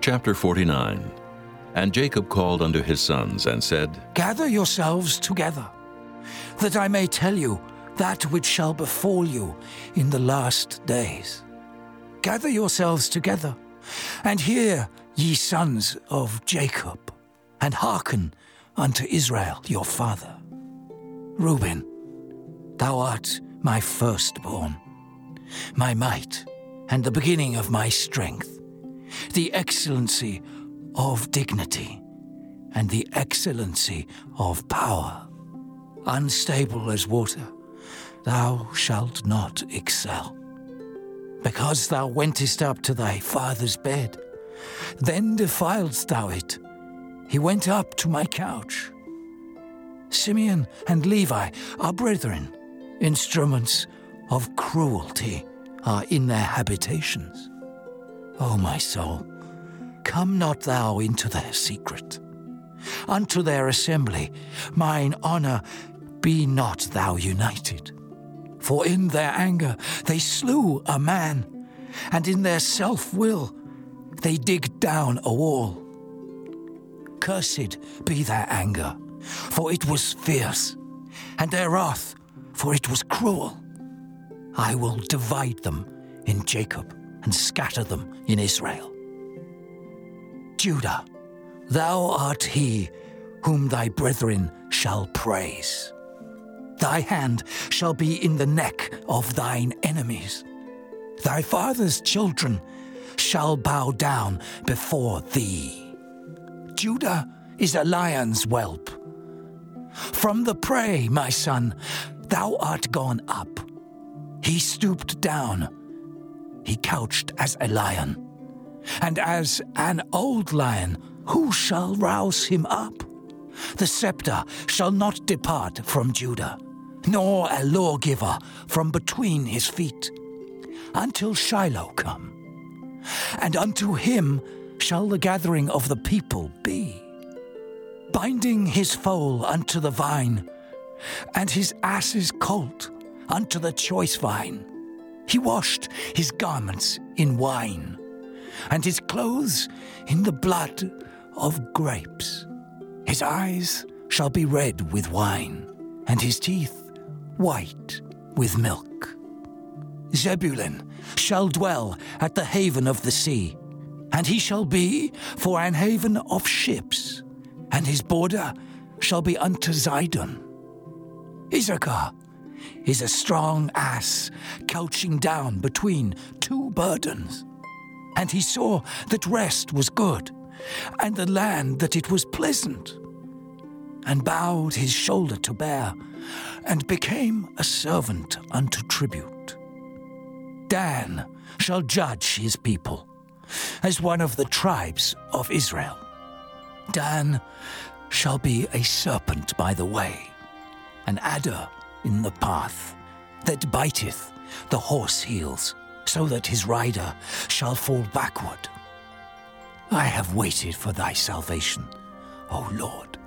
Chapter 49. And Jacob called unto his sons, and said, Gather yourselves together, that I may tell you that which shall befall you in the last days. Gather yourselves together, and hear, ye sons of Jacob, and hearken unto Israel your father. Reuben, thou art my firstborn, my might, and the beginning of my strength, the excellency of dignity, and the excellency of power. Unstable as water, thou shalt not excel. Because thou wentest up to thy father's bed, then defiledst thou it. He went up to my couch. Simeon and Levi are brethren. Instruments of cruelty are in their habitations. O my soul, come not thou into their secret. Unto their assembly, mine honour, be not thou united. For in their anger they slew a man, and in their self-will they dig down a wall. Cursed be their anger, for it was fierce, and their wrath, for it was cruel. I will divide them in Jacob, and scatter them in Israel. Judah, thou art he whom thy brethren shall praise. Thy hand shall be in the neck of thine enemies. Thy father's children shall bow down before thee. Judah is a lion's whelp. From the prey, my son, thou art gone up. He stooped down. He couched as a lion. And as an old lion, who shall rouse him up? The scepter shall not depart from Judah, nor a lawgiver from between his feet, until Shiloh come. And unto him shall the gathering of the people be. Binding his foal unto the vine, and his ass's colt unto the choice vine. He washed his garments in wine, and his clothes in the blood of grapes. His eyes shall be red with wine, and his teeth white with milk. Zebulun shall dwell at the haven of the sea, and he shall be for an haven of ships, and his border shall be unto Zidon. Issachar is a strong ass couching down between two burdens. And he saw that rest was good, and the land that it was pleasant, and bowed his shoulder to bear, and became a servant unto tribute. Dan shall judge his people, as one of the tribes of Israel. Dan shall be a serpent by the way, an adder in the path, that biteth the horse heels, so that his rider shall fall backward. I have waited for thy salvation, O Lord.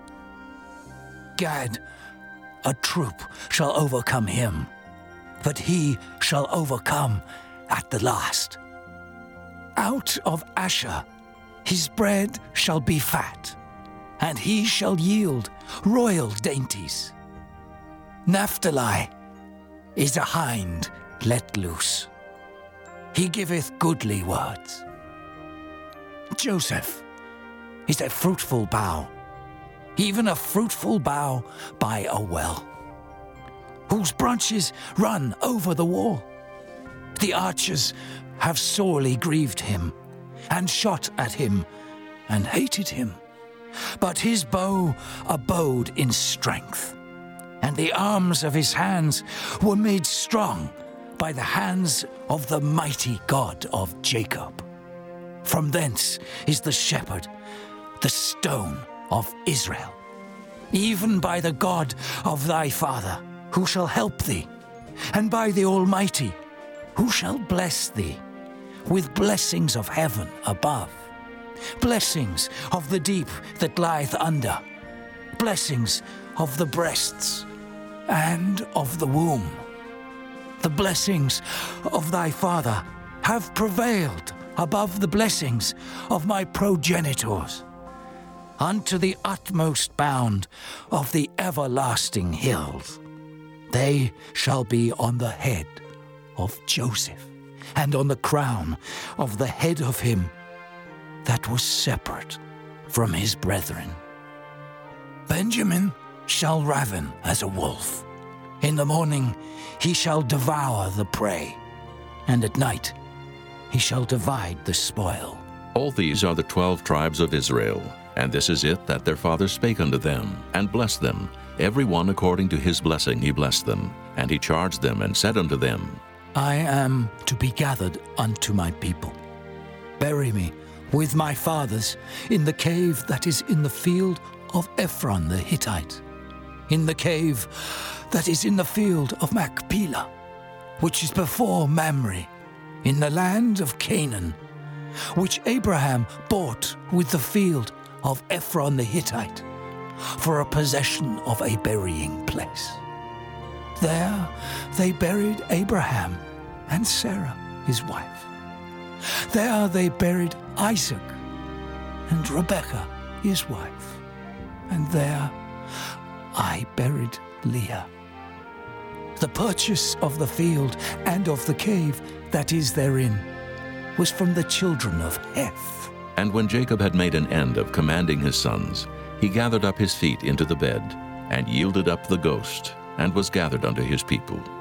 Gad, a troop shall overcome him, but he shall overcome at the last. Out of Asher his bread shall be fat, and he shall yield royal dainties. Naphtali is a hind let loose. He giveth goodly words. Joseph is a fruitful bough, even a fruitful bough by a well, whose branches run over the wall. The archers have sorely grieved him, and shot at him, and hated him. But his bow abode in strength, and the arms of his hands were made strong by the hands of the mighty God of Jacob. From thence is the shepherd, the stone of Israel, even by the God of thy father, who shall help thee, and by the Almighty, who shall bless thee, with blessings of heaven above, blessings of the deep that lieth under, blessings of the breasts and of the womb. The blessings of thy father have prevailed above the blessings of my progenitors, unto the utmost bound of the everlasting hills. They shall be on the head of Joseph, and on the crown of the head of him that was separate from his brethren. Benjamin shall raven as a wolf. In the morning he shall devour the prey, and at night he shall divide the spoil. All these are the 12 tribes of Israel, and this is it that their father spake unto them, and blessed them. Every one according to his blessing he blessed them. And he charged them, and said unto them, I am to be gathered unto my people. Bury me with my fathers in the cave that is in the field of Ephron the Hittite, in the cave that is in the field of Machpelah, which is before Mamre, in the land of Canaan, which Abraham bought with the field of Ephron the Hittite, for a possession of a burying place. There they buried Abraham and Sarah his wife. There they buried Isaac and Rebekah his wife. And there I buried Leah. The purchase of the field and of the cave that is therein was from the children of Heth. And when Jacob had made an end of commanding his sons, he gathered up his feet into the bed, and yielded up the ghost, and was gathered unto his people.